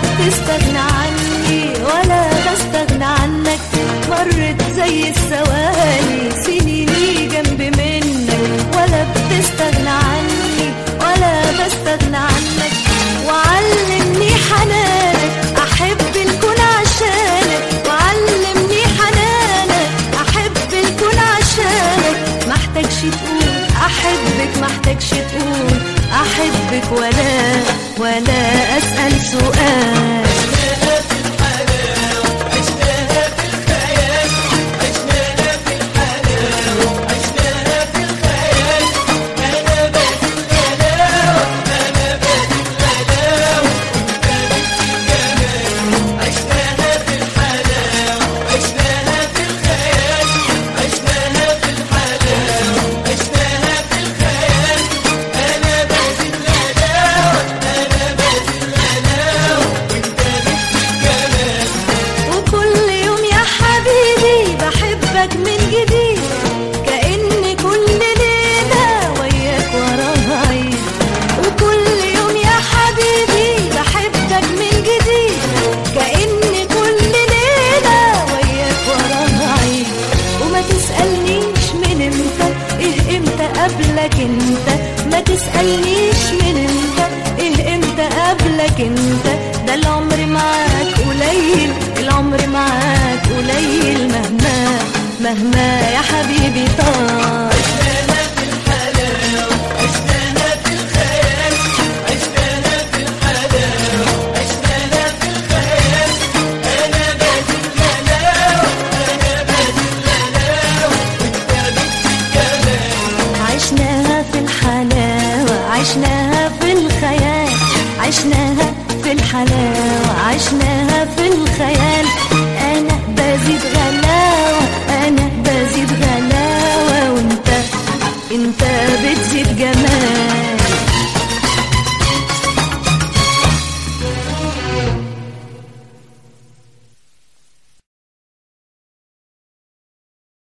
بتستغنى عني ولا بستغنى عنك. مرت زي الثواني سنيني جنب منك، ولا بتستغنى عني ولا بستغنى عنك. وعلمني حنانك أحب الكون عشانك، وعلمني حنانك أحب الكون عشانك. محتاجش تقول أحبك، محتاجش تقول أحبك، ولا أسأل سؤال. قبلك انت ما تسألنيش من انت ايه امتى قبلك انت. ده العمر معاك قليل، العمر معاك قليل، مهما يا حبيبي طال. عشناها في الحلاوة، عشناها في الخيال، عشناها في الحلاوة، عشناها في الخيال. أنا بادي الغلاوة، أنا بادي الغلاوة، وأنت بادي الجمال. عشناها في الحلاوة، عشناها في الخيال، عشناها في الحلاوة، عشناها